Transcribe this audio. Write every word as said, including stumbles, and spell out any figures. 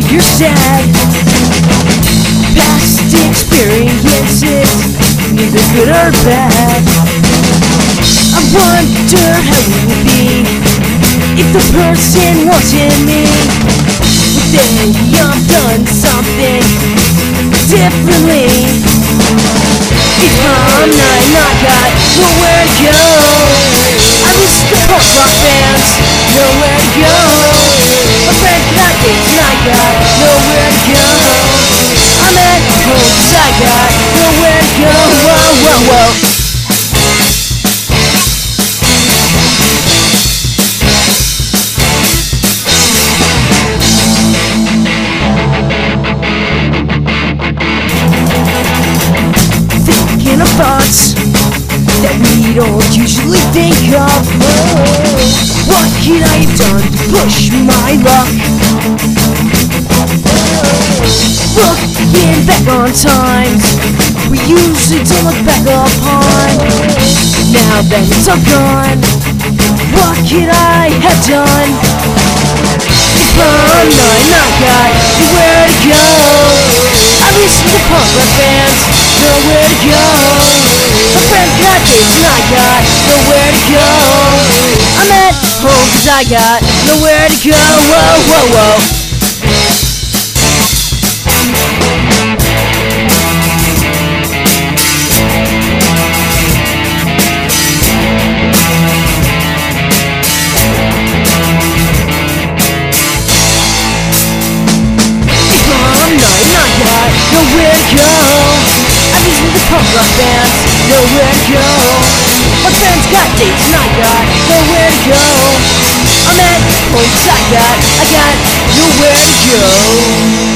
you're sad. Past experiences, neither good or bad. I wonder how it would be if the person wasn't me. Would they have done something differently? If I'm not, not got nowhere to go, I wish the punk rock fans nowhere to go. My friends got dates and I got nowhere to go. I'm at home 'cause I got nowhere to go. Whoa, whoa, whoa. Thinking of thoughts that we don't usually think of. Oh, what could I have done to push my luck? Looking back on times we usually don't look back upon. Now that it's all gone, what could I have done? If I'm not, not got nowhere to go, I listen to punk rock bands, nowhere to go. My friends got dates and I got nowhere to go. I'm at home 'cause I got nowhere to go. Whoa, whoa, whoa. Nowhere to go. I listen to punk rock bands, nowhere to go. My friends got dates and I got nowhere to go. I'm at home 'cause I got, I got nowhere to go.